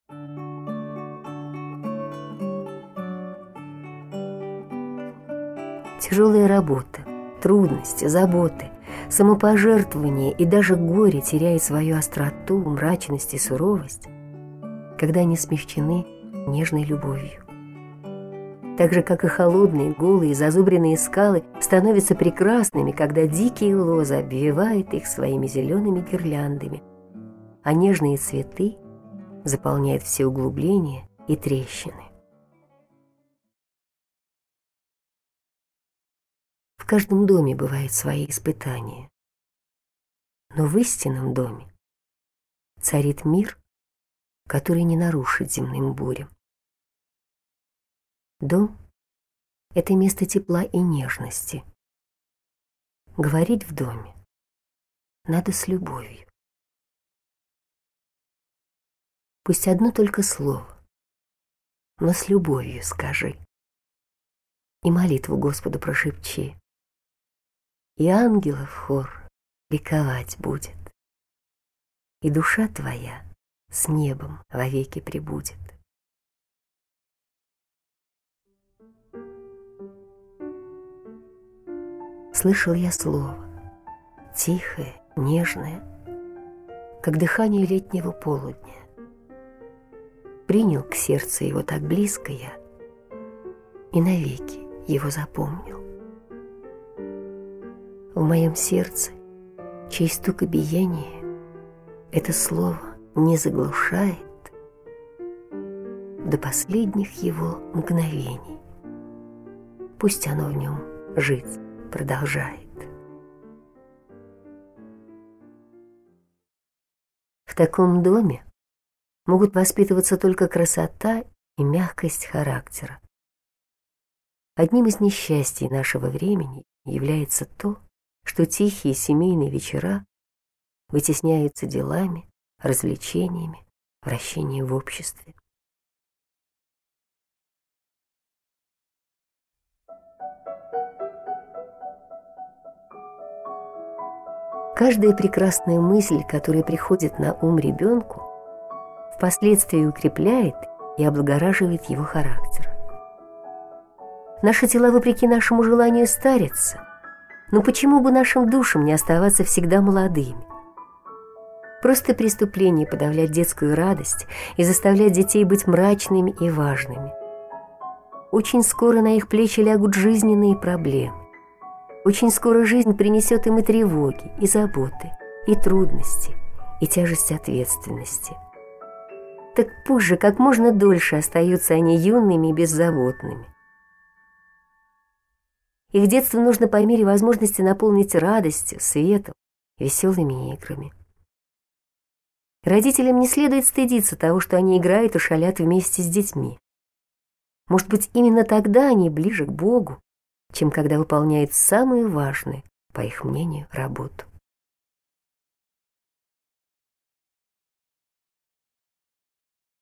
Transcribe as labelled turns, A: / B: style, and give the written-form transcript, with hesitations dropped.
A: Тяжелая работа, трудности, заботы, самопожертвование и даже горе теряют свою остроту, мрачность и суровость, когда они смягчены нежной любовью. Так же, как и холодные, голые, зазубренные скалы становятся прекрасными, когда дикие лозы обвивают их своими зелеными гирляндами, а нежные цветы заполняют все углубления и трещины. В каждом доме бывают свои испытания, но в истинном доме царит мир, который не нарушит земным бурям. Дом — это место тепла и нежности. Говорить в доме надо с любовью. Пусть одно только слово, но с любовью скажи. И молитву Господу прошепчи, и ангелов хор ликовать будет, и душа твоя с небом вовеки пребудет. Слышал я слово, тихое, нежное, как дыхание летнего полудня. Принял к сердцу его так близко я, и навеки его запомнил. В моем сердце, чей стук и биение это слово не заглушает до последних его мгновений. Пусть оно в нем жить продолжает. В таком доме могут воспитываться только красота и мягкость характера. Одним из несчастий нашего времени является то, что тихие семейные вечера вытесняются делами, развлечениями, вращением в обществе. Каждая прекрасная мысль, которая приходит на ум ребенку, впоследствии укрепляет и облагораживает его характер. Наши тела, вопреки нашему желанию, старятся, но почему бы нашим душам не оставаться всегда молодыми? Просто преступление подавлять детскую радость и заставлять детей быть мрачными и важными. Очень скоро на их плечи лягут жизненные проблемы. Очень скоро жизнь принесет им и тревоги, и заботы, и трудности, и тяжесть ответственности. Так пусть же как можно дольше остаются они юными и беззаботными. Их детство нужно по мере возможности наполнить радостью, светом, веселыми играми. Родителям не следует стыдиться того, что они играют и шалят вместе с детьми. Может быть, именно тогда они ближе к Богу, чем когда выполняют самую важную, по их мнению, работу.